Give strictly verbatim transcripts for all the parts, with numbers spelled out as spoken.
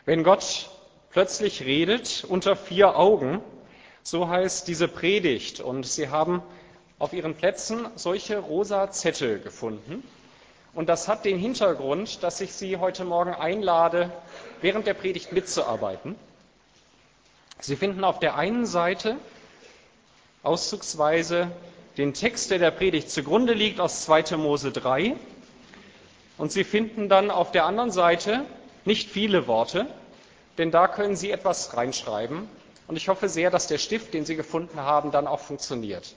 Wenn Gott plötzlich redet unter vier Augen, so heißt diese Predigt. Und Sie haben auf Ihren Plätzen solche rosa Zettel gefunden. Und das hat den Hintergrund, dass ich Sie heute Morgen einlade, während der Predigt mitzuarbeiten. Sie finden auf der einen Seite auszugsweise den Text, der der Predigt zugrunde liegt, aus zweiter Mose drei. Und Sie finden dann auf der anderen Seite nicht viele Worte, denn da können Sie etwas reinschreiben. Und ich hoffe sehr, dass der Stift, den Sie gefunden haben, dann auch funktioniert.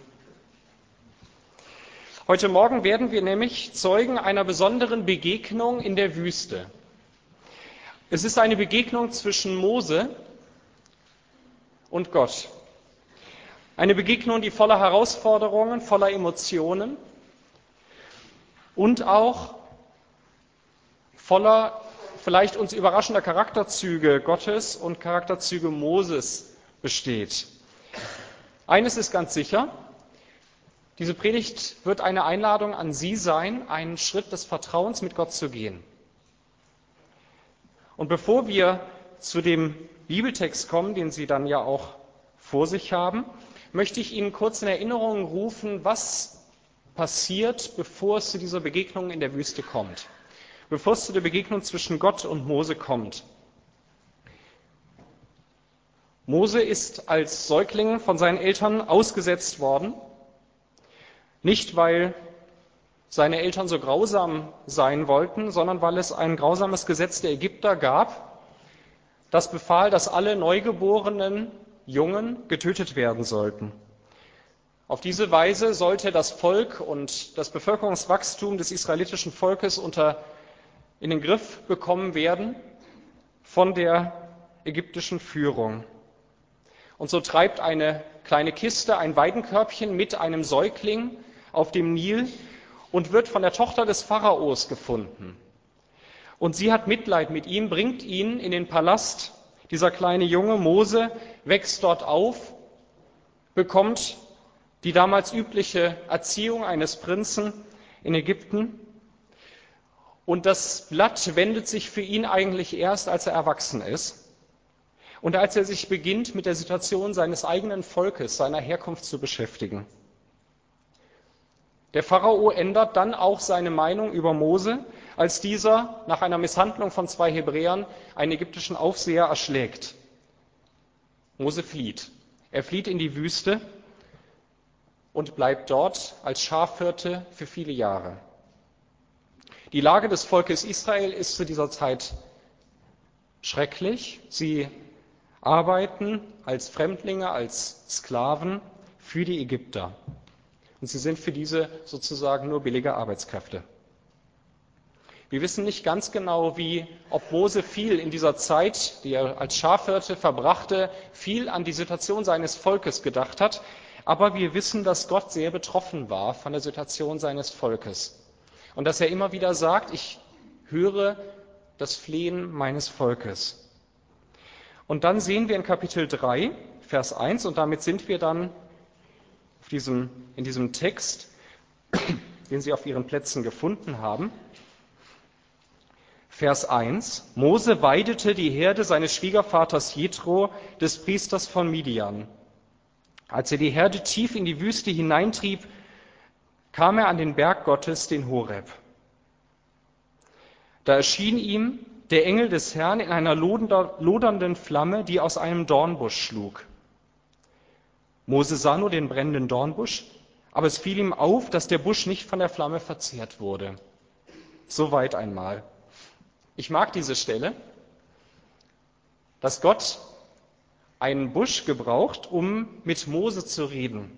Heute Morgen werden wir nämlich Zeugen einer besonderen Begegnung in der Wüste. Es ist eine Begegnung zwischen Mose und Gott. Eine Begegnung, die voller Herausforderungen, voller Emotionen und auch voller vielleicht uns überraschender Charakterzüge Gottes und Charakterzüge Moses besteht. Eines ist ganz sicher: Diese Predigt wird eine Einladung an Sie sein, einen Schritt des Vertrauens mit Gott zu gehen. Und bevor wir zu dem Bibeltext kommen, den Sie dann ja auch vor sich haben, möchte ich Ihnen kurz in Erinnerung rufen, was passiert, bevor es zu dieser Begegnung in der Wüste kommt, bevor es zu der Begegnung zwischen Gott und Mose kommt. Mose ist als Säugling von seinen Eltern ausgesetzt worden, nicht weil seine Eltern so grausam sein wollten, sondern weil es ein grausames Gesetz der Ägypter gab, das befahl, dass alle neugeborenen Jungen getötet werden sollten. Auf diese Weise sollte das Volk und das Bevölkerungswachstum des israelitischen Volkes unter in den Griff bekommen werden von der ägyptischen Führung. Und so treibt eine kleine Kiste, ein Weidenkörbchen mit einem Säugling auf dem Nil und wird von der Tochter des Pharaos gefunden. Und sie hat Mitleid mit ihm, bringt ihn in den Palast. Dieser kleine Junge, Mose, wächst dort auf, bekommt die damals übliche Erziehung eines Prinzen in Ägypten. Und das Blatt wendet sich für ihn eigentlich erst, als er erwachsen ist und als er sich beginnt, mit der Situation seines eigenen Volkes, seiner Herkunft zu beschäftigen. Der Pharao ändert dann auch seine Meinung über Mose, als dieser nach einer Misshandlung von zwei Hebräern einen ägyptischen Aufseher erschlägt. Mose flieht. Er flieht in die Wüste und bleibt dort als Schafhirte für viele Jahre. Die Lage des Volkes Israel ist zu dieser Zeit schrecklich. Sie arbeiten als Fremdlinge, als Sklaven für die Ägypter. Und sie sind für diese sozusagen nur billige Arbeitskräfte. Wir wissen nicht ganz genau, wie, ob Mose viel in dieser Zeit, die er als Schafhirte verbrachte, viel an die Situation seines Volkes gedacht hat. Aber wir wissen, dass Gott sehr betroffen war von der Situation seines Volkes. Und dass er immer wieder sagt, ich höre das Flehen meines Volkes. Und dann sehen wir in Kapitel drei, Vers eins, und damit sind wir dann auf diesem, in diesem Text, den Sie auf Ihren Plätzen gefunden haben. Vers eins: Mose weidete die Herde seines Schwiegervaters Jethro, des Priesters von Midian. Als er die Herde tief in die Wüste hineintrieb, kam er an den Berg Gottes, den Horeb. Da erschien ihm der Engel des Herrn in einer lodernden Flamme, die aus einem Dornbusch schlug. Mose sah nur den brennenden Dornbusch, aber es fiel ihm auf, dass der Busch nicht von der Flamme verzehrt wurde. Soweit einmal. Ich mag diese Stelle, dass Gott einen Busch gebraucht, um mit Mose zu reden.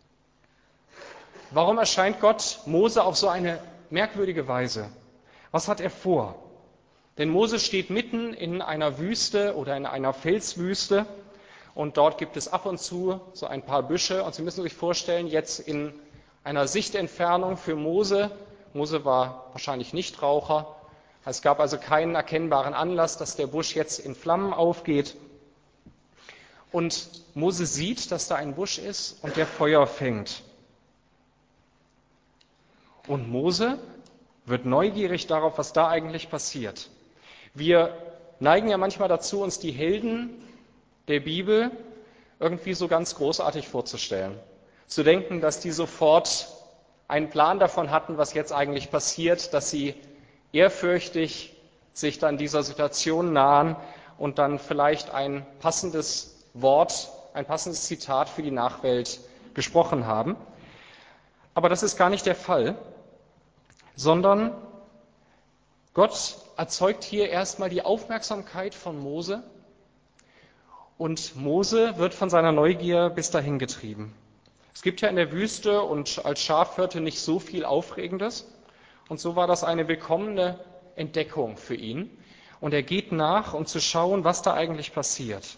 Warum erscheint Gott Mose auf so eine merkwürdige Weise? Was hat er vor? Denn Mose steht mitten in einer Wüste oder in einer Felswüste und dort gibt es ab und zu so ein paar Büsche und Sie müssen sich vorstellen, jetzt in einer Sichtentfernung für Mose, Mose war wahrscheinlich Nichtraucher, es gab also keinen erkennbaren Anlass, dass der Busch jetzt in Flammen aufgeht. Und Mose sieht, dass da ein Busch ist und der Feuer fängt. Und Mose wird neugierig darauf, was da eigentlich passiert. Wir neigen ja manchmal dazu, uns die Helden der Bibel irgendwie so ganz großartig vorzustellen. Zu denken, dass die sofort einen Plan davon hatten, was jetzt eigentlich passiert, dass sie ehrfürchtig sich dann dieser Situation nahen und dann vielleicht ein passendes Wort, ein passendes Zitat für die Nachwelt gesprochen haben. Aber das ist gar nicht der Fall, sondern Gott erzeugt hier erstmal die Aufmerksamkeit von Mose und Mose wird von seiner Neugier bis dahin getrieben. Es gibt ja in der Wüste und als Schafhirte nicht so viel Aufregendes und so war das eine willkommene Entdeckung für ihn und er geht nach, um zu schauen, was da eigentlich passiert.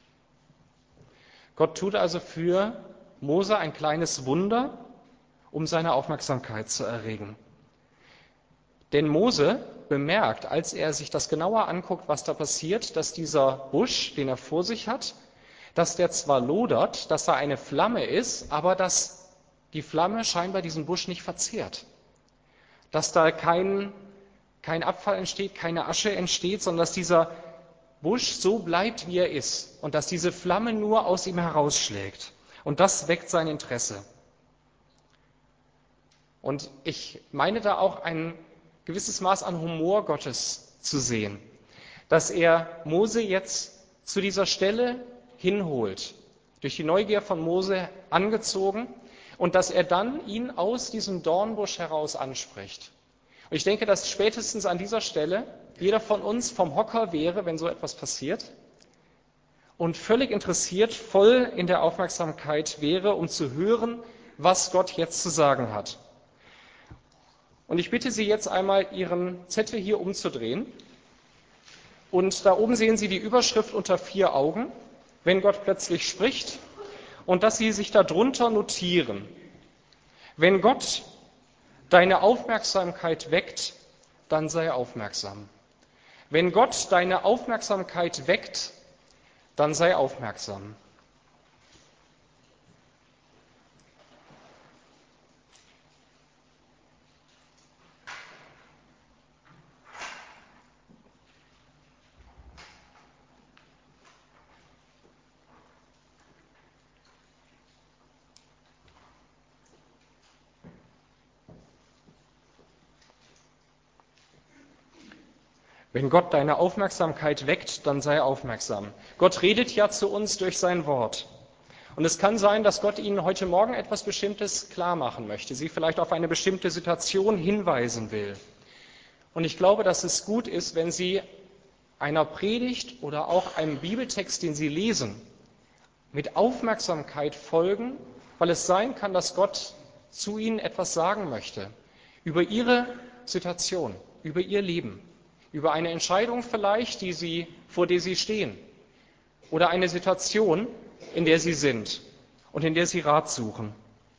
Gott tut also für Mose ein kleines Wunder, um seine Aufmerksamkeit zu erregen. Denn Mose bemerkt, als er sich das genauer anguckt, was da passiert, dass dieser Busch, den er vor sich hat, dass der zwar lodert, dass da eine Flamme ist, aber dass die Flamme scheinbar diesen Busch nicht verzehrt. Dass da kein, kein Abfall entsteht, keine Asche entsteht, sondern dass dieser Busch so bleibt, wie er ist und dass diese Flamme nur aus ihm herausschlägt. Und das weckt sein Interesse. Und ich meine da auch ein gewisses Maß an Humor Gottes zu sehen, dass er Mose jetzt zu dieser Stelle hinholt, durch die Neugier von Mose angezogen, und dass er dann ihn aus diesem Dornbusch heraus anspricht. Und ich denke, dass spätestens an dieser Stelle jeder von uns vom Hocker wäre, wenn so etwas passiert, und völlig interessiert, voll in der Aufmerksamkeit wäre, um zu hören, was Gott jetzt zu sagen hat. Und ich bitte Sie jetzt einmal, Ihren Zettel hier umzudrehen. Und da oben sehen Sie die Überschrift unter vier Augen, wenn Gott plötzlich spricht, und dass Sie sich darunter notieren. Wenn Gott deine Aufmerksamkeit weckt, dann sei aufmerksam. Wenn Gott deine Aufmerksamkeit weckt, dann sei aufmerksam. Wenn Gott deine Aufmerksamkeit weckt, dann sei aufmerksam. Gott redet ja zu uns durch sein Wort. Und es kann sein, dass Gott Ihnen heute Morgen etwas Bestimmtes klar machen möchte, Sie vielleicht auf eine bestimmte Situation hinweisen will. Und ich glaube, dass es gut ist, wenn Sie einer Predigt oder auch einem Bibeltext, den Sie lesen, mit Aufmerksamkeit folgen, weil es sein kann, dass Gott zu Ihnen etwas sagen möchte über Ihre Situation, über Ihr Leben. Über eine Entscheidung vielleicht, die Sie, vor der Sie stehen, oder eine Situation, in der Sie sind und in der Sie Rat suchen.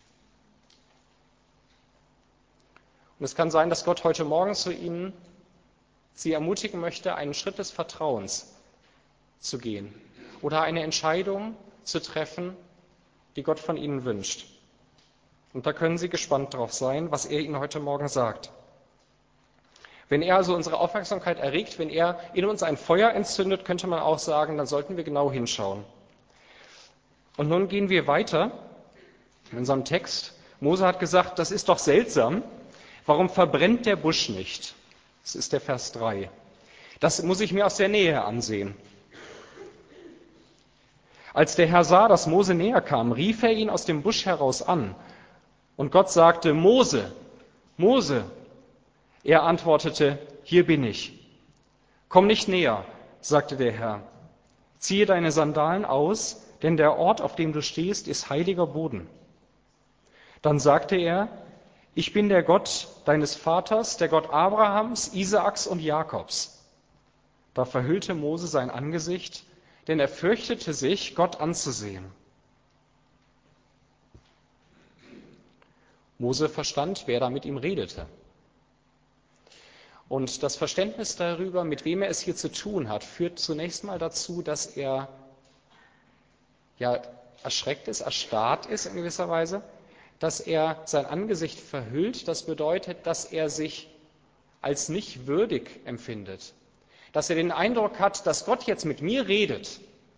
Und es kann sein, dass Gott heute Morgen zu Ihnen Sie ermutigen möchte, einen Schritt des Vertrauens zu gehen oder eine Entscheidung zu treffen, die Gott von Ihnen wünscht. Und da können Sie gespannt drauf sein, was er Ihnen heute Morgen sagt. Wenn er also unsere Aufmerksamkeit erregt, wenn er in uns ein Feuer entzündet, könnte man auch sagen, dann sollten wir genau hinschauen. Und nun gehen wir weiter in unserem Text. Mose hat gesagt, das ist doch seltsam. Warum verbrennt der Busch nicht? Das ist der Vers drei. Das muss ich mir aus der Nähe ansehen. Als der Herr sah, dass Mose näher kam, rief er ihn aus dem Busch heraus an. Und Gott sagte, Mose, Mose. Er antwortete, hier bin ich. Komm nicht näher, sagte der Herr. Ziehe deine Sandalen aus, denn der Ort, auf dem du stehst, ist heiliger Boden. Dann sagte er, ich bin der Gott deines Vaters, der Gott Abrahams, Isaaks und Jakobs. Da verhüllte Mose sein Angesicht, denn er fürchtete sich, Gott anzusehen. Mose verstand, wer da mit ihm redete. Und das Verständnis darüber, mit wem er es hier zu tun hat, führt zunächst mal dazu, dass er ja erschreckt ist, erstarrt ist in gewisser Weise, dass er sein Angesicht verhüllt. Das bedeutet, dass er sich als nicht würdig empfindet, dass er den Eindruck hat, dass Gott jetzt mit mir redet,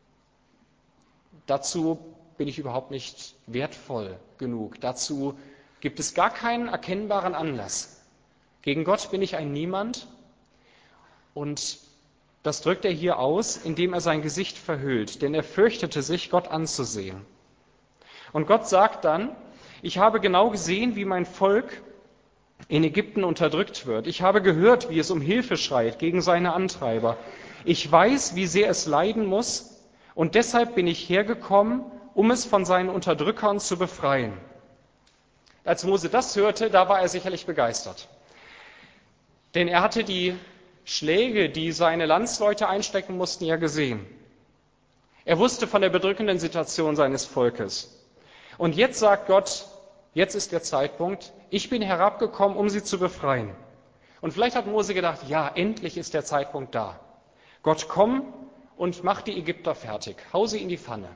dazu bin ich überhaupt nicht wertvoll genug. Dazu gibt es gar keinen erkennbaren Anlass. Gegen Gott bin ich ein Niemand. Und das drückt er hier aus, indem er sein Gesicht verhüllt, denn er fürchtete sich, Gott anzusehen. Und Gott sagt dann, ich habe genau gesehen, wie mein Volk in Ägypten unterdrückt wird. Ich habe gehört, wie es um Hilfe schreit gegen seine Antreiber. Ich weiß, wie sehr es leiden muss, und deshalb bin ich hergekommen, um es von seinen Unterdrückern zu befreien. Als Mose das hörte, da war er sicherlich begeistert. Denn er hatte die Schläge, die seine Landsleute einstecken mussten, ja gesehen. Er wusste von der bedrückenden Situation seines Volkes. Und jetzt sagt Gott, jetzt ist der Zeitpunkt, ich bin herabgekommen, um sie zu befreien. Und vielleicht hat Mose gedacht, ja, endlich ist der Zeitpunkt da. Gott, komm und mach die Ägypter fertig, hau sie in die Pfanne.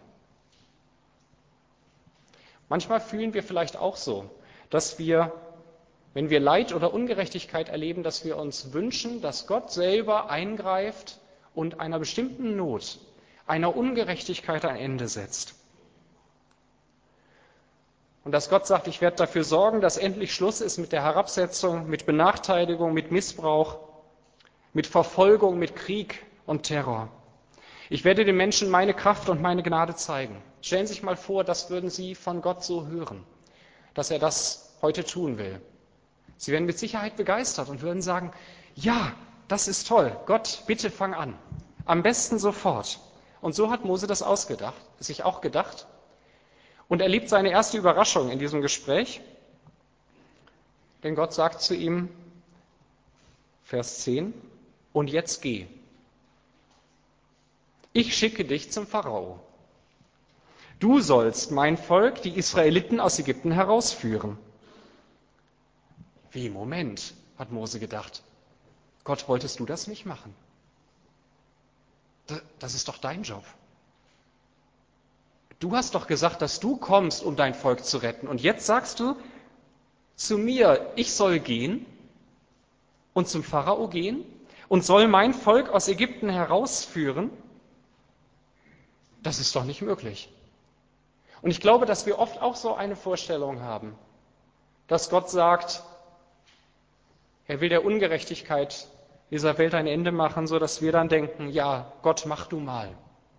Manchmal fühlen wir vielleicht auch so, dass wir, wenn wir Leid oder Ungerechtigkeit erleben, dass wir uns wünschen, dass Gott selber eingreift und einer bestimmten Not, einer Ungerechtigkeit ein Ende setzt. Und dass Gott sagt, ich werde dafür sorgen, dass endlich Schluss ist mit der Herabsetzung, mit Benachteiligung, mit Missbrauch, mit Verfolgung, mit Krieg und Terror. Ich werde den Menschen meine Kraft und meine Gnade zeigen. Stellen Sie sich mal vor, das würden Sie von Gott so hören, dass er das heute tun will. Sie wären mit Sicherheit begeistert und würden sagen, ja, das ist toll, Gott, bitte fang an. Am besten sofort. Und so hat Mose das ausgedacht, sich auch gedacht. Und er erlebt seine erste Überraschung in diesem Gespräch. Denn Gott sagt zu ihm, Vers zehn, und jetzt geh. Ich schicke dich zum Pharao. Du sollst mein Volk, die Israeliten aus Ägypten, herausführen. Wie, Moment, hat Mose gedacht. Gott, wolltest du das nicht machen? Das ist doch dein Job. Du hast doch gesagt, dass du kommst, um dein Volk zu retten. Und jetzt sagst du zu mir, ich soll gehen und zum Pharao gehen und soll mein Volk aus Ägypten herausführen? Das ist doch nicht möglich. Und ich glaube, dass wir oft auch so eine Vorstellung haben, dass Gott sagt, er will der Ungerechtigkeit dieser Welt ein Ende machen, so dass wir dann denken, ja, Gott, mach du mal.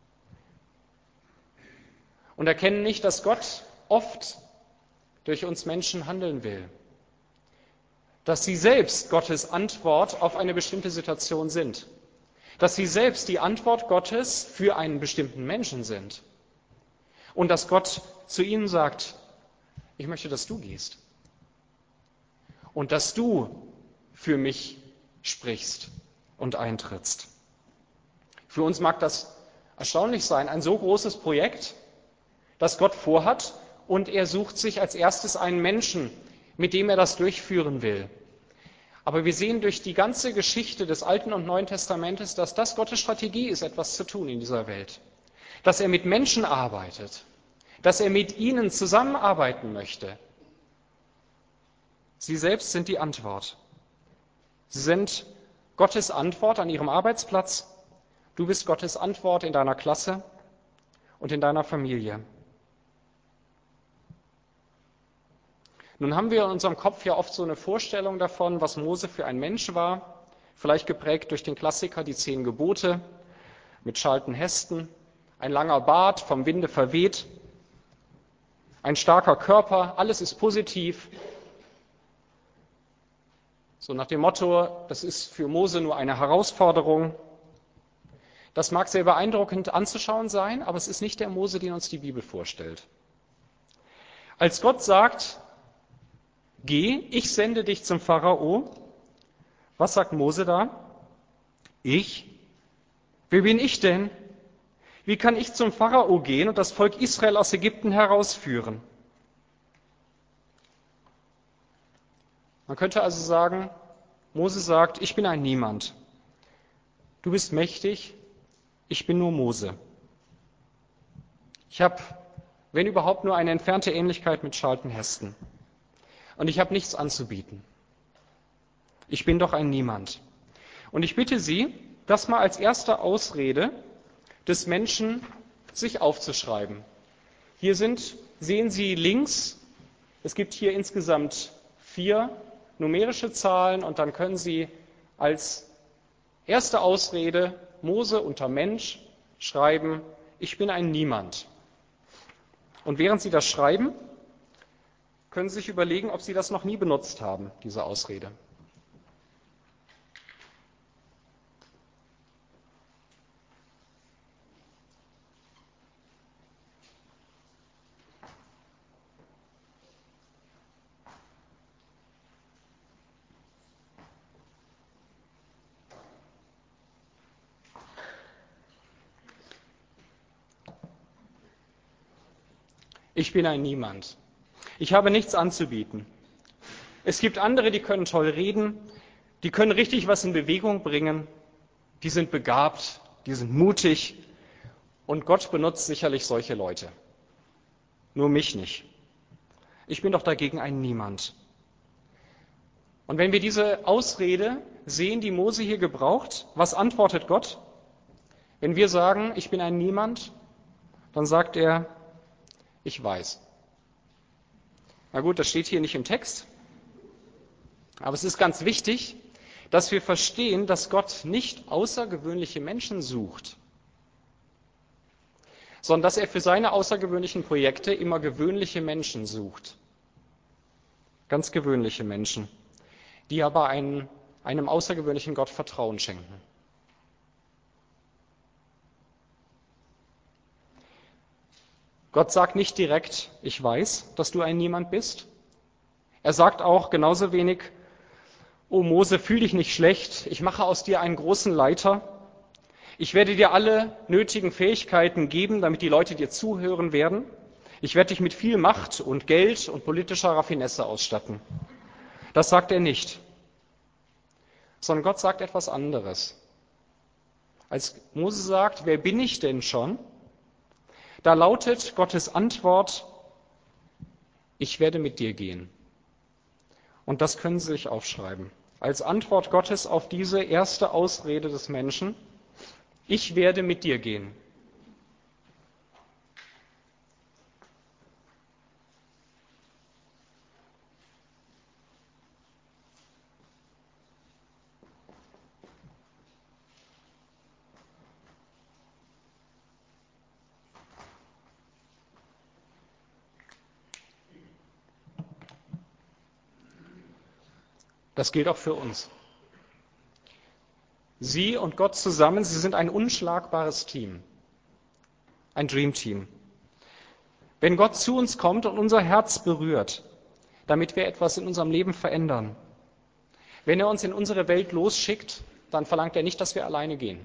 Und erkennen nicht, dass Gott oft durch uns Menschen handeln will. Dass sie selbst Gottes Antwort auf eine bestimmte Situation sind. Dass sie selbst die Antwort Gottes für einen bestimmten Menschen sind. Und dass Gott zu ihnen sagt, ich möchte, dass du gehst. Und dass du für mich sprichst und eintrittst. Für uns mag das erstaunlich sein, ein so großes Projekt, das Gott vorhat, und er sucht sich als erstes einen Menschen, mit dem er das durchführen will. Aber wir sehen durch die ganze Geschichte des Alten und Neuen Testamentes, dass das Gottes Strategie ist, etwas zu tun in dieser Welt. Dass er mit Menschen arbeitet, dass er mit ihnen zusammenarbeiten möchte. Sie selbst sind die Antwort. Sie sind Gottes Antwort an ihrem Arbeitsplatz. Du bist Gottes Antwort in deiner Klasse und in deiner Familie. Nun haben wir in unserem Kopf ja oft so eine Vorstellung davon, was Mose für ein Mensch war, vielleicht geprägt durch den Klassiker Die Zehn Gebote mit Charlton Heston, ein langer Bart, vom Winde verweht, ein starker Körper, alles ist positiv. So nach dem Motto, das ist für Mose nur eine Herausforderung. Das mag sehr beeindruckend anzuschauen sein, aber es ist nicht der Mose, den uns die Bibel vorstellt. Als Gott sagt, geh, ich sende dich zum Pharao, was sagt Mose da? Ich? Wer bin ich denn? Wie kann ich zum Pharao gehen und das Volk Israel aus Ägypten herausführen? Man könnte also sagen, Mose sagt, ich bin ein Niemand. Du bist mächtig, ich bin nur Mose. Ich habe, wenn überhaupt, nur eine entfernte Ähnlichkeit mit Charlton Heston. Und ich habe nichts anzubieten. Ich bin doch ein Niemand. Und ich bitte Sie, das mal als erste Ausrede des Menschen, sich aufzuschreiben. Hier sind, sehen Sie links, es gibt hier insgesamt vier numerische Zahlen und dann können Sie als erste Ausrede Mose unter Mensch schreiben, ich bin ein Niemand. Und während Sie das schreiben, können Sie sich überlegen, ob Sie das noch nie benutzt haben, diese Ausrede. Ich bin ein Niemand. Ich habe nichts anzubieten. Es gibt andere, die können toll reden, die können richtig was in Bewegung bringen, die sind begabt, die sind mutig und Gott benutzt sicherlich solche Leute. Nur mich nicht. Ich bin doch dagegen ein Niemand. Und wenn wir diese Ausrede sehen, die Mose hier gebraucht, was antwortet Gott? Wenn wir sagen, ich bin ein Niemand, dann sagt er, ich weiß. Na gut, das steht hier nicht im Text, aber es ist ganz wichtig, dass wir verstehen, dass Gott nicht außergewöhnliche Menschen sucht, sondern dass er für seine außergewöhnlichen Projekte immer gewöhnliche Menschen sucht. Ganz gewöhnliche Menschen, die aber einem, einem außergewöhnlichen Gott Vertrauen schenken. Gott sagt nicht direkt, ich weiß, dass du ein Niemand bist. Er sagt auch genauso wenig, oh Mose, fühl dich nicht schlecht, ich mache aus dir einen großen Leiter. Ich werde dir alle nötigen Fähigkeiten geben, damit die Leute dir zuhören werden. Ich werde dich mit viel Macht und Geld und politischer Raffinesse ausstatten. Das sagt er nicht, sondern Gott sagt etwas anderes. Als Mose sagt, wer bin ich denn schon? Da lautet Gottes Antwort, ich werde mit dir gehen. Und das können Sie sich aufschreiben. Als Antwort Gottes auf diese erste Ausrede des Menschen, ich werde mit dir gehen. Das gilt auch für uns. Sie und Gott zusammen, Sie sind ein unschlagbares Team, ein Dreamteam. Wenn Gott zu uns kommt und unser Herz berührt, damit wir etwas in unserem Leben verändern, wenn er uns in unsere Welt losschickt, dann verlangt er nicht, dass wir alleine gehen,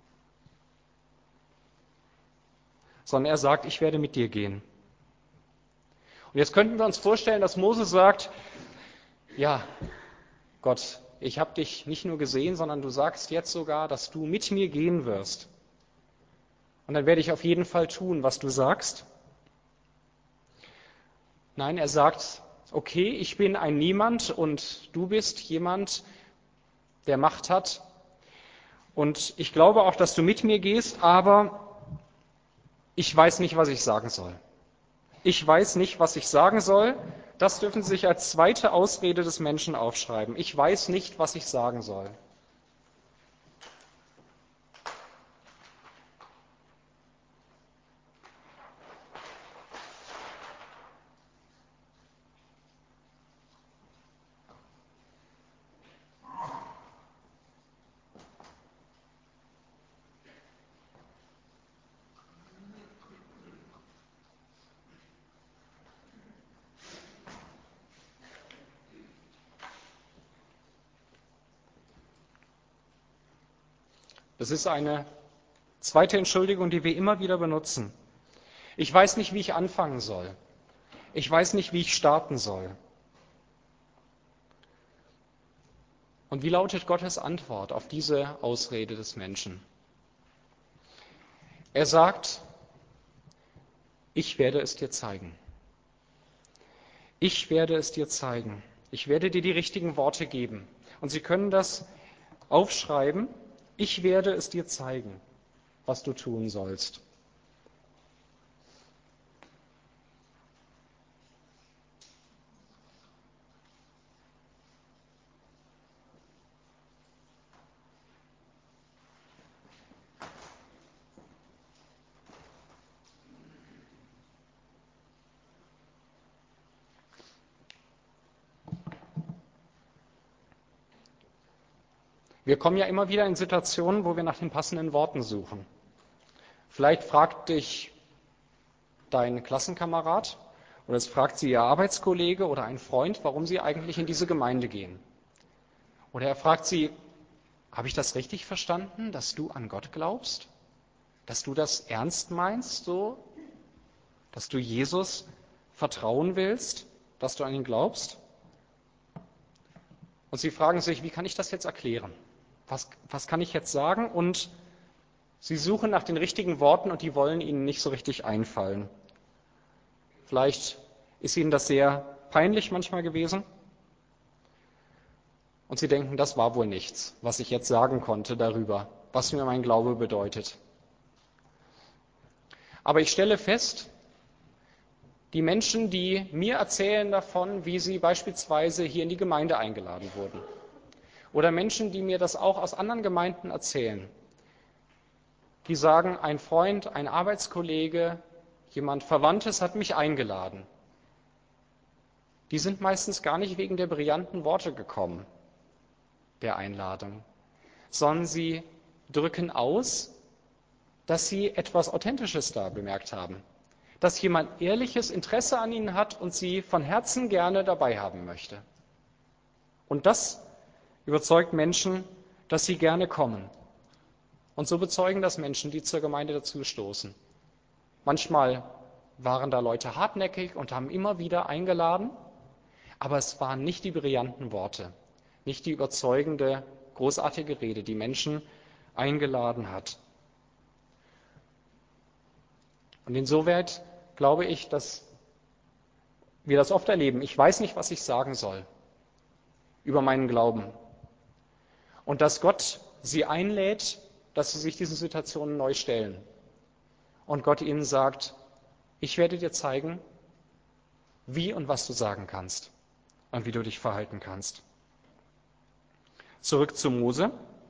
sondern er sagt, ich werde mit dir gehen. Und jetzt könnten wir uns vorstellen, dass Mose sagt, ja, Gott, ich habe dich nicht nur gesehen, sondern du sagst jetzt sogar, dass du mit mir gehen wirst. Und dann werde ich auf jeden Fall tun, was du sagst. Nein, er sagt, okay, ich bin ein Niemand und du bist jemand, der Macht hat. Und ich glaube auch, dass du mit mir gehst, aber ich weiß nicht, was ich sagen soll. Ich weiß nicht, was ich sagen soll. Das dürfen Sie sich als zweite Ausrede des Menschen aufschreiben. Ich weiß nicht, was ich sagen soll. Das ist eine zweite Entschuldigung, die wir immer wieder benutzen. Ich weiß nicht, wie ich anfangen soll. Ich weiß nicht, wie ich starten soll. Und wie lautet Gottes Antwort auf diese Ausrede des Menschen? Er sagt, ich werde es dir zeigen. Ich werde es dir zeigen. Ich werde dir die richtigen Worte geben. Und Sie können das aufschreiben Ich werde es dir zeigen, was du tun sollst. Wir kommen ja immer wieder in Situationen, wo wir nach den passenden Worten suchen. Vielleicht fragt dich dein Klassenkamerad oder es fragt sie ihr Arbeitskollege oder ein Freund, warum sie eigentlich in diese Gemeinde gehen. Oder er fragt sie, habe ich das richtig verstanden, dass du an Gott glaubst? Dass du das ernst meinst, so? Dass du Jesus vertrauen willst, dass du an ihn glaubst? Und sie fragen sich, wie kann ich das jetzt erklären? Was, was kann ich jetzt sagen? Und sie suchen nach den richtigen Worten und die wollen ihnen nicht so richtig einfallen. Vielleicht ist ihnen das sehr peinlich manchmal gewesen. Und sie denken, das war wohl nichts, was ich jetzt sagen konnte darüber, was mir mein Glaube bedeutet. Aber ich stelle fest, die Menschen, die mir erzählen davon, wie sie beispielsweise hier in die Gemeinde eingeladen wurden, oder Menschen, die mir das auch aus anderen Gemeinden erzählen, die sagen, ein Freund, ein Arbeitskollege, jemand Verwandtes hat mich eingeladen. Die sind meistens gar nicht wegen der brillanten Worte gekommen, der Einladung, sondern sie drücken aus, dass sie etwas Authentisches da bemerkt haben, dass jemand ehrliches Interesse an ihnen hat und sie von Herzen gerne dabei haben möchte. Und das überzeugt Menschen, dass sie gerne kommen. Und so bezeugen das Menschen, die zur Gemeinde dazustoßen. Manchmal waren da Leute hartnäckig und haben immer wieder eingeladen, aber es waren nicht die brillanten Worte, nicht die überzeugende, großartige Rede, die Menschen eingeladen hat. Und insoweit glaube ich, dass wir das oft erleben. Ich weiß nicht, was ich sagen soll über meinen Glauben. Und dass Gott sie einlädt, dass sie sich diesen Situationen neu stellen. Und Gott ihnen sagt, ich werde dir zeigen, wie und was du sagen kannst und wie du dich verhalten kannst. Zurück zu Mose.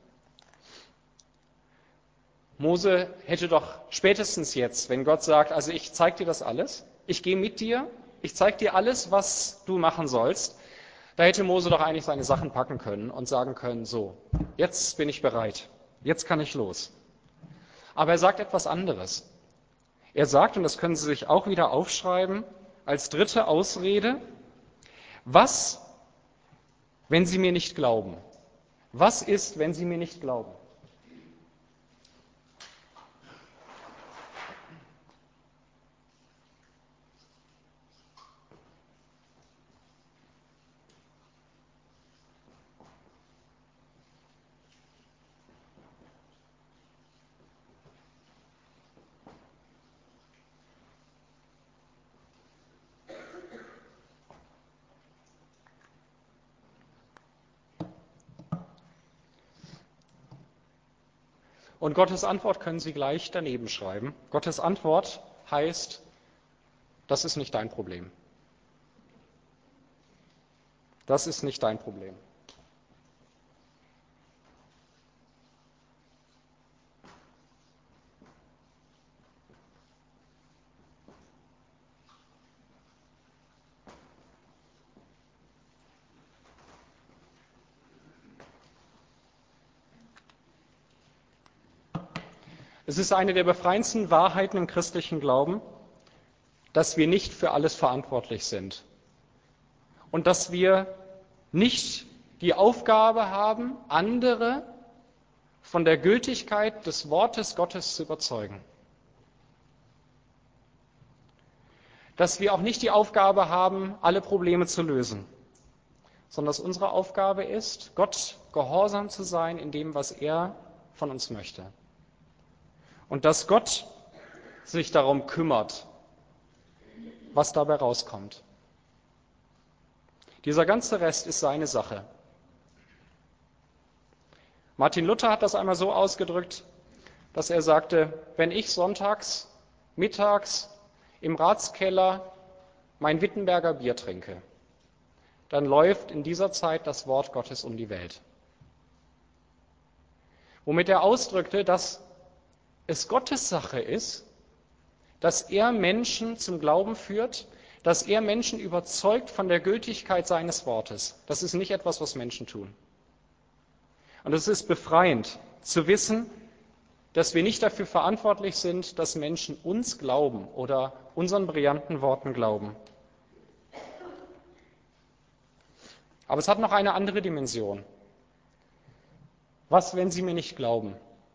Mose hätte doch spätestens jetzt, wenn Gott sagt, also ich zeige dir das alles, ich gehe mit dir, ich zeige dir alles, was du machen sollst, da hätte Mose doch eigentlich seine Sachen packen können und sagen können, so, jetzt bin ich bereit, jetzt kann ich los. Aber er sagt etwas anderes. Er sagt, und das können Sie sich auch wieder aufschreiben, als dritte Ausrede, was, wenn Sie mir nicht glauben? Was ist, wenn Sie mir nicht glauben? Und Gottes Antwort können Sie gleich daneben schreiben. Gottes Antwort heißt, das ist nicht dein Problem. Das ist nicht dein Problem. Es ist eine der befreiendsten Wahrheiten im christlichen Glauben, dass wir nicht für alles verantwortlich sind und dass wir nicht die Aufgabe haben, andere von der Gültigkeit des Wortes Gottes zu überzeugen. Dass wir auch nicht die Aufgabe haben, alle Probleme zu lösen, sondern dass unsere Aufgabe ist, Gott gehorsam zu sein in dem, was er von uns möchte. Und dass Gott sich darum kümmert, was dabei rauskommt. Dieser ganze Rest ist seine Sache. Martin Luther hat das einmal so ausgedrückt, dass er sagte, wenn ich sonntags, mittags im Ratskeller mein Wittenberger Bier trinke, dann läuft in dieser Zeit das Wort Gottes um die Welt. Womit er ausdrückte, dass es Gottes Sache ist, dass er Menschen zum Glauben führt, dass er Menschen überzeugt von der Gültigkeit seines Wortes. Das ist nicht etwas, was Menschen tun. Und es ist befreiend zu wissen, dass wir nicht dafür verantwortlich sind, dass Menschen uns glauben oder unseren brillanten Worten glauben. Aber es hat noch eine andere Dimension. Was, wenn sie mir nicht glauben?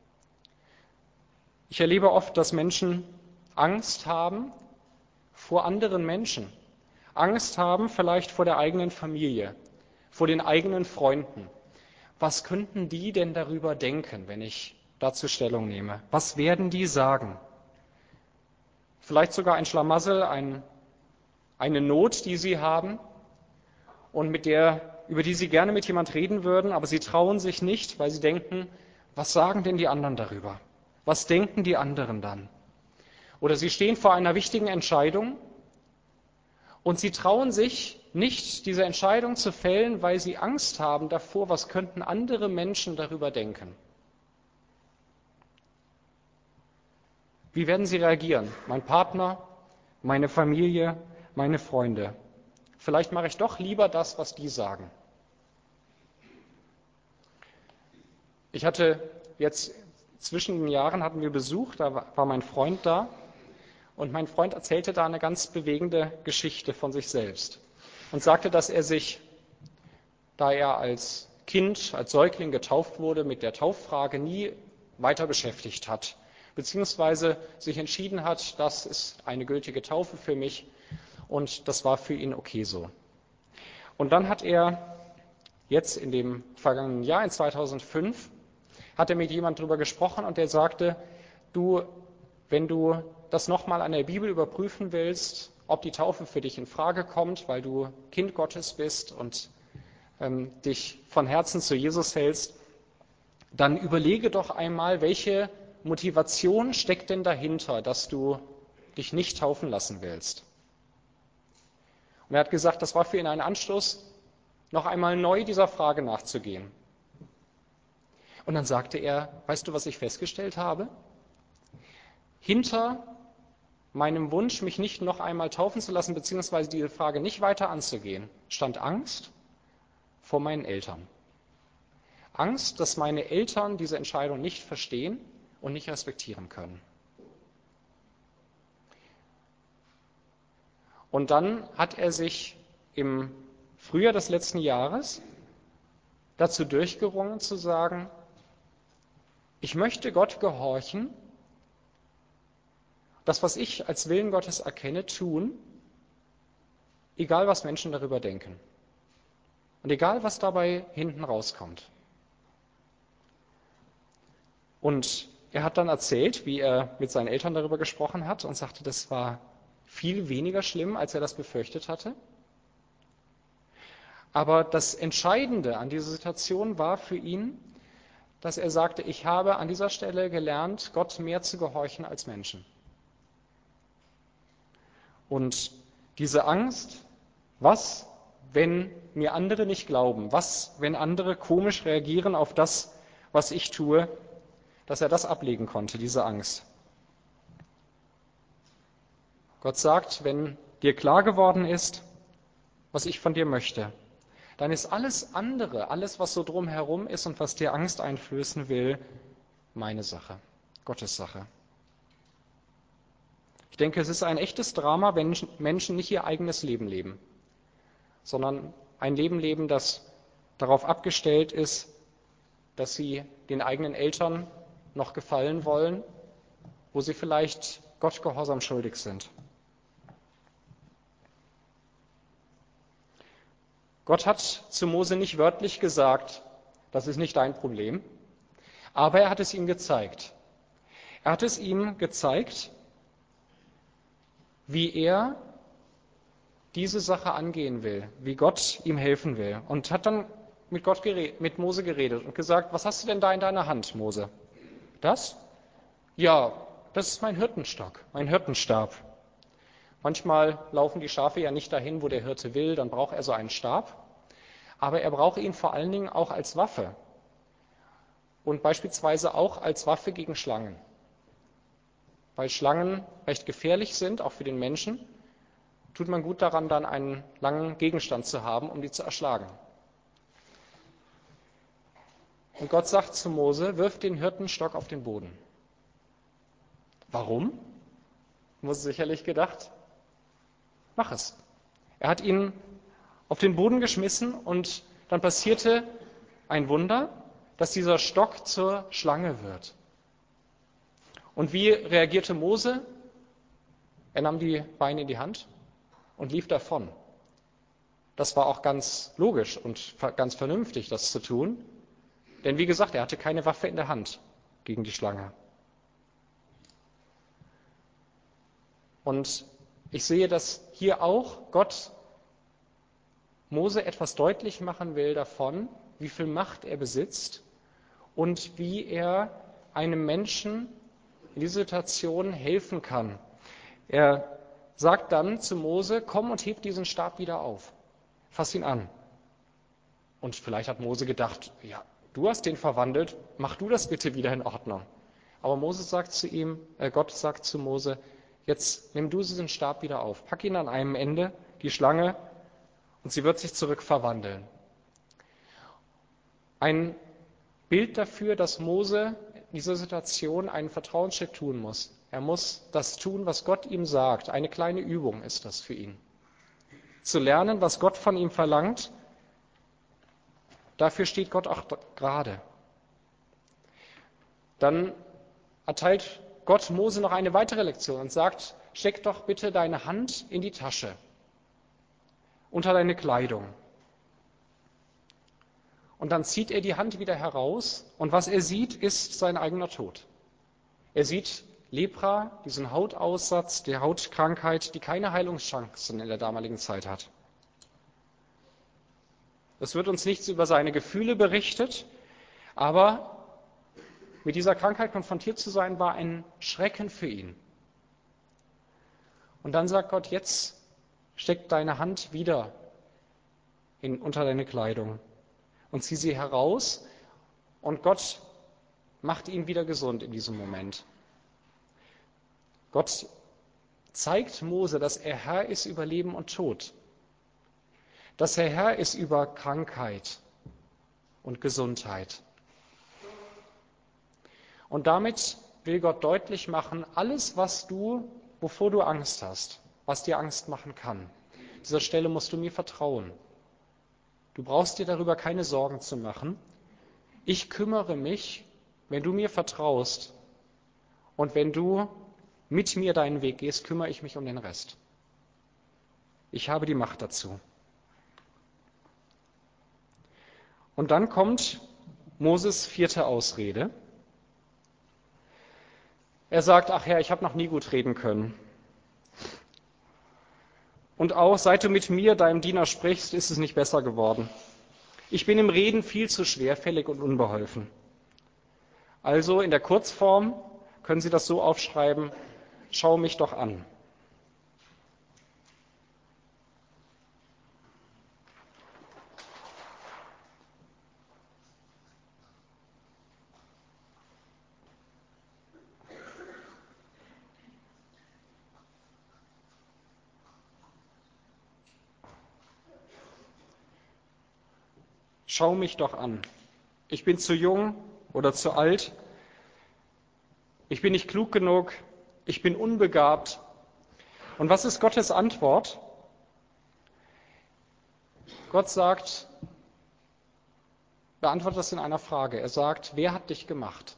Ich erlebe oft, dass Menschen Angst haben vor anderen Menschen. Angst haben vielleicht vor der eigenen Familie, vor den eigenen Freunden. Was könnten die denn darüber denken, wenn ich dazu Stellung nehme? Was werden die sagen? Vielleicht sogar ein Schlamassel, ein, eine Not, die sie haben und mit der, über die sie gerne mit jemand reden würden, aber sie trauen sich nicht, weil sie denken, was sagen denn die anderen darüber? Was denken die anderen dann? Oder sie stehen vor einer wichtigen Entscheidung und sie trauen sich nicht, diese Entscheidung zu fällen, weil sie Angst haben davor, was könnten andere Menschen darüber denken. Wie werden sie reagieren? Mein Partner, meine Familie, meine Freunde. Vielleicht mache ich doch lieber das, was die sagen. Ich hatte jetzt zwischen den Jahren hatten wir Besuch, da war mein Freund da und mein Freund erzählte da eine ganz bewegende Geschichte von sich selbst und sagte, dass er sich, da er als Kind, als Säugling getauft wurde, mit der Tauffrage nie weiter beschäftigt hat, beziehungsweise sich entschieden hat, das ist eine gültige Taufe für mich und das war für ihn okay so. Und dann hat er jetzt in dem vergangenen Jahr, in zweitausendfünf, hat er mit jemand darüber gesprochen und der sagte, du, wenn du das nochmal an der Bibel überprüfen willst, ob die Taufe für dich in Frage kommt, weil du Kind Gottes bist und ähm, dich von Herzen zu Jesus hältst, dann überlege doch einmal, welche Motivation steckt denn dahinter, dass du dich nicht taufen lassen willst. Und er hat gesagt, das war für ihn ein Anstoß, noch einmal neu dieser Frage nachzugehen. Und dann sagte er, weißt du, was ich festgestellt habe? Hinter meinem Wunsch, mich nicht noch einmal taufen zu lassen, beziehungsweise diese Frage nicht weiter anzugehen, stand Angst vor meinen Eltern. Angst, dass meine Eltern diese Entscheidung nicht verstehen und nicht respektieren können. Und dann hat er sich im Frühjahr des letzten Jahres dazu durchgerungen zu sagen, ich möchte Gott gehorchen, das, was ich als Willen Gottes erkenne, tun, egal was Menschen darüber denken. Und egal, was dabei hinten rauskommt. Und er hat dann erzählt, wie er mit seinen Eltern darüber gesprochen hat und sagte, das war viel weniger schlimm, als er das befürchtet hatte. Aber das Entscheidende an dieser Situation war für ihn, dass er sagte, ich habe an dieser Stelle gelernt, Gott mehr zu gehorchen als Menschen. Und diese Angst, was, wenn mir andere nicht glauben, was, wenn andere komisch reagieren auf das, was ich tue, dass er das ablegen konnte, diese Angst. Gott sagt, wenn dir klar geworden ist, was ich von dir möchte, dann ist alles andere, alles, was so drumherum ist und was dir Angst einflößen will, meine Sache, Gottes Sache. Ich denke, es ist ein echtes Drama, wenn Menschen nicht ihr eigenes Leben leben, sondern ein Leben leben, das darauf abgestellt ist, dass sie den eigenen Eltern noch gefallen wollen, wo sie vielleicht Gott gehorsam schuldig sind. Gott hat zu Mose nicht wörtlich gesagt, das ist nicht dein Problem, aber er hat es ihm gezeigt. Er hat es ihm gezeigt, wie er diese Sache angehen will, wie Gott ihm helfen will. Und hat dann mit Gott geredet, mit Mose geredet und gesagt, was hast du denn da in deiner Hand, Mose? Das? Ja, das ist mein Hirtenstock, mein Hirtenstab. Manchmal laufen die Schafe ja nicht dahin, wo der Hirte will, dann braucht er so einen Stab. Aber er braucht ihn vor allen Dingen auch als Waffe und beispielsweise auch als Waffe gegen Schlangen. Weil Schlangen recht gefährlich sind, auch für den Menschen, tut man gut daran, dann einen langen Gegenstand zu haben, um die zu erschlagen. Und Gott sagt zu Mose, wirf den Hirtenstock auf den Boden. Warum? Mose sicherlich gedacht, mach es. Er hat ihn auf den Boden geschmissen und dann passierte ein Wunder, dass dieser Stock zur Schlange wird. Und wie reagierte Mose? Er nahm die Beine in die Hand und lief davon. Das war auch ganz logisch und ganz vernünftig, das zu tun. Denn wie gesagt, er hatte keine Waffe in der Hand gegen die Schlange. Und ich sehe, dass hier auch Gott Mose etwas deutlich machen will davon, wie viel Macht er besitzt und wie er einem Menschen in dieser Situation helfen kann. Er sagt dann zu Mose, komm und heb diesen Stab wieder auf. Fass ihn an. Und vielleicht hat Mose gedacht, ja, du hast den verwandelt, mach du das bitte wieder in Ordnung. Aber Mose sagt zu ihm, äh, Gott sagt zu Mose, jetzt nimm du diesen Stab wieder auf, pack ihn an einem Ende, die Schlange, und sie wird sich zurück verwandeln. Ein Bild dafür, dass Mose in dieser Situation einen Vertrauensschritt tun muss. Er muss das tun, was Gott ihm sagt. Eine kleine Übung ist das für ihn. Zu lernen, was Gott von ihm verlangt, dafür steht Gott auch gerade. Dann erteilt Gott Mose noch eine weitere Lektion und sagt, steck doch bitte deine Hand in die Tasche, unter deine Kleidung. Und dann zieht er die Hand wieder heraus und was er sieht, ist sein eigener Tod. Er sieht Lepra, diesen Hautaussatz, die Hautkrankheit, die keine Heilungschancen in der damaligen Zeit hat. Es wird uns nichts über seine Gefühle berichtet, aber mit dieser Krankheit konfrontiert zu sein, war ein Schrecken für ihn. Und dann sagt Gott, jetzt steck deine Hand wieder in, unter deine Kleidung und zieh sie heraus und Gott macht ihn wieder gesund in diesem Moment. Gott zeigt Mose, dass er Herr ist über Leben und Tod, dass er Herr ist über Krankheit und Gesundheit. Und damit will Gott deutlich machen, alles, was du, wovor du Angst hast, was dir Angst machen kann, an dieser Stelle musst du mir vertrauen. Du brauchst dir darüber keine Sorgen zu machen. Ich kümmere mich, wenn du mir vertraust und wenn du mit mir deinen Weg gehst, kümmere ich mich um den Rest. Ich habe die Macht dazu. Und dann kommt Moses vierte Ausrede. Er sagt, ach Herr, ich habe noch nie gut reden können. Und auch, seit du mit mir, deinem Diener, sprichst, ist es nicht besser geworden. Ich bin im Reden viel zu schwerfällig und unbeholfen. Also in der Kurzform können Sie das so aufschreiben, schau mich doch an. Schau mich doch an. Ich bin zu jung oder zu alt. Ich bin nicht klug genug. Ich bin unbegabt. Und was ist Gottes Antwort? Gott sagt, beantwortet das in einer Frage. Er sagt, wer hat dich gemacht?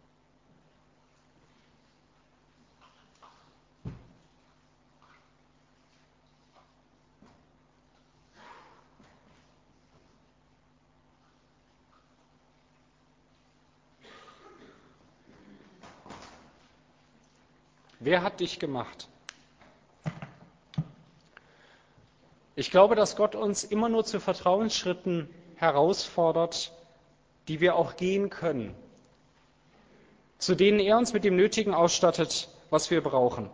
Wer hat dich gemacht? Ich glaube, dass Gott uns immer nur zu Vertrauensschritten herausfordert, die wir auch gehen können, zu denen er uns mit dem Nötigen ausstattet, was wir brauchen.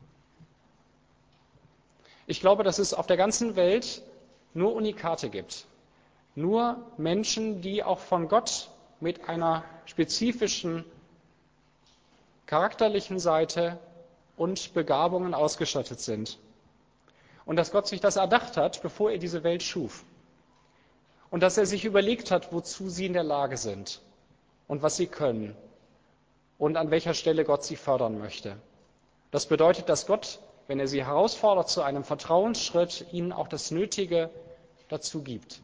Ich glaube, dass es auf der ganzen Welt nur Unikate gibt, nur Menschen, die auch von Gott mit einer spezifischen charakterlichen Seite und Begabungen ausgestattet sind. Und dass Gott sich das erdacht hat, bevor er diese Welt schuf. Und dass er sich überlegt hat, wozu sie in der Lage sind und was sie können und an welcher Stelle Gott sie fördern möchte. Das bedeutet, dass Gott, wenn er sie herausfordert zu einem Vertrauensschritt, ihnen auch das Nötige dazu gibt.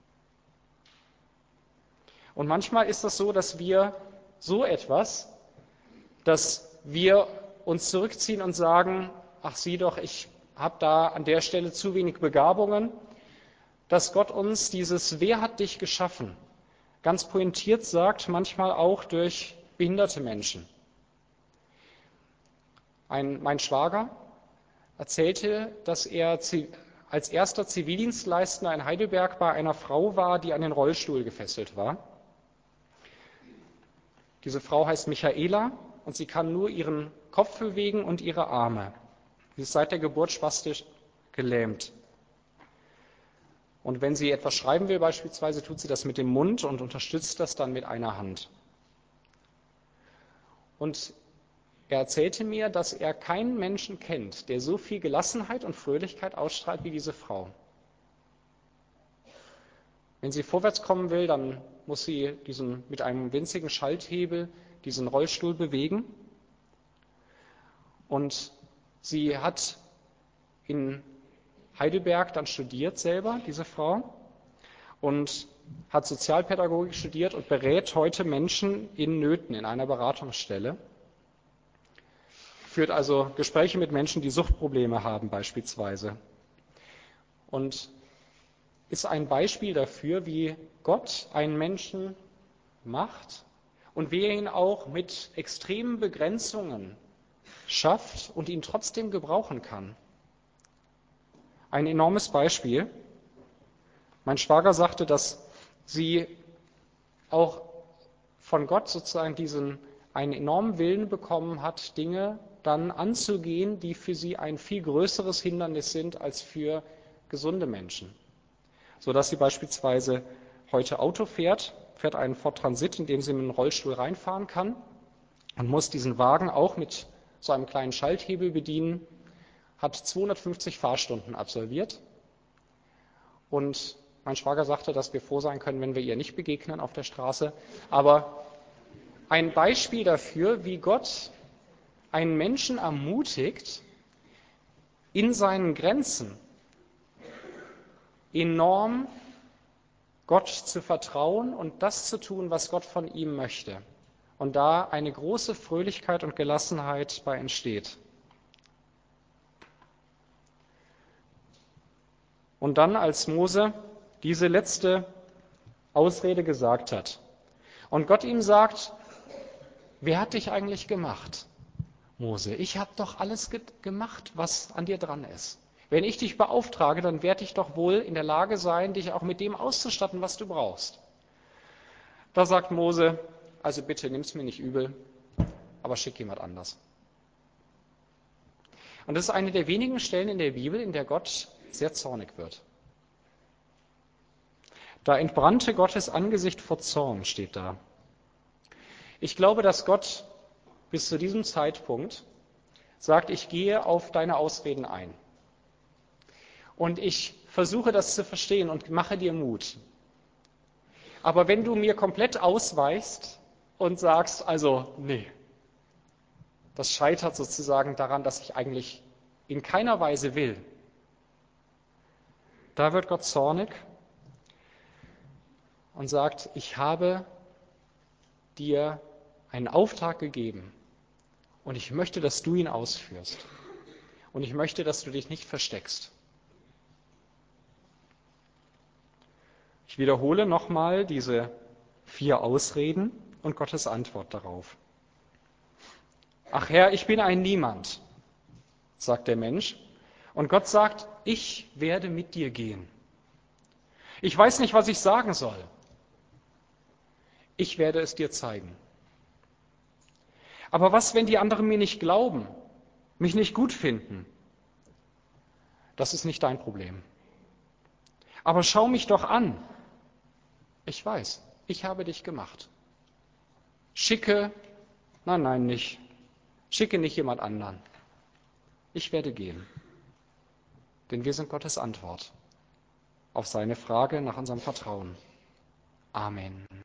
Und manchmal ist es so, dass wir so etwas, dass wir uns zurückziehen und sagen, ach sieh doch, ich habe da an der Stelle zu wenig Begabungen, dass Gott uns dieses Wer hat dich geschaffen ganz pointiert sagt, manchmal auch durch behinderte Menschen. Ein, mein Schwager erzählte, dass er als erster Zivildienstleistender in Heidelberg bei einer Frau war, die an den Rollstuhl gefesselt war. Diese Frau heißt Michaela und sie kann nur ihren Kopf bewegen und ihre Arme. Sie ist seit der Geburt spastisch gelähmt. Und wenn sie etwas schreiben will beispielsweise, tut sie das mit dem Mund und unterstützt das dann mit einer Hand. Und er erzählte mir, dass er keinen Menschen kennt, der so viel Gelassenheit und Fröhlichkeit ausstrahlt wie diese Frau. Wenn sie vorwärts kommen will, dann muss sie diesen, mit einem winzigen Schalthebel diesen Rollstuhl bewegen. Und sie hat in Heidelberg dann studiert selber, diese Frau, und hat Sozialpädagogik studiert und berät heute Menschen in Nöten in einer Beratungsstelle. Führt also Gespräche mit Menschen, die Suchtprobleme haben beispielsweise. Und ist ein Beispiel dafür, wie Gott einen Menschen macht und wie er ihn auch mit extremen Begrenzungen schafft und ihn trotzdem gebrauchen kann. Ein enormes Beispiel. Mein Schwager sagte, dass sie auch von Gott sozusagen diesen einen enormen Willen bekommen hat, Dinge dann anzugehen, die für sie ein viel größeres Hindernis sind als für gesunde Menschen. Sodass sie beispielsweise heute Auto fährt, fährt einen Ford Transit, in dem sie mit einem Rollstuhl reinfahren kann und muss diesen Wagen auch mit so einem kleinen Schalthebel bedienen, hat zweihundertfünfzig Fahrstunden absolviert und mein Schwager sagte, dass wir froh sein können, wenn wir ihr nicht begegnen auf der Straße. Aber ein Beispiel dafür, wie Gott einen Menschen ermutigt, in seinen Grenzen enorm Gott zu vertrauen und das zu tun, was Gott von ihm möchte. Und da eine große Fröhlichkeit und Gelassenheit bei entsteht. Und dann, als Mose diese letzte Ausrede gesagt hat und Gott ihm sagt, wer hat dich eigentlich gemacht, Mose? Ich habe doch alles ge- gemacht, was an dir dran ist. Wenn ich dich beauftrage, dann werde ich doch wohl in der Lage sein, dich auch mit dem auszustatten, was du brauchst. Da sagt Mose, also bitte nimm's mir nicht übel, aber schick jemand anders. Und das ist eine der wenigen Stellen in der Bibel, in der Gott sehr zornig wird. Da entbrannte Gottes Angesicht vor Zorn, steht da. Ich glaube, dass Gott bis zu diesem Zeitpunkt sagt, ich gehe auf deine Ausreden ein. Und ich versuche das zu verstehen und mache dir Mut. Aber wenn du mir komplett ausweichst und sagst, also nee, das scheitert sozusagen daran, dass ich eigentlich in keiner Weise will, da wird Gott zornig und sagt, ich habe dir einen Auftrag gegeben und ich möchte, dass du ihn ausführst. Und ich möchte, dass du dich nicht versteckst. Ich wiederhole nochmal diese vier Ausreden und Gottes Antwort darauf. Ach Herr, ich bin ein Niemand, sagt der Mensch. Und Gott sagt, ich werde mit dir gehen. Ich weiß nicht, was ich sagen soll. Ich werde es dir zeigen. Aber was, wenn die anderen mir nicht glauben, mich nicht gut finden? Das ist nicht dein Problem. Aber schau mich doch an. Ich weiß, ich habe dich gemacht. Schicke, nein, nein, nicht. Schicke nicht jemand anderen. Ich werde gehen. Denn wir sind Gottes Antwort auf seine Frage nach unserem Vertrauen. Amen.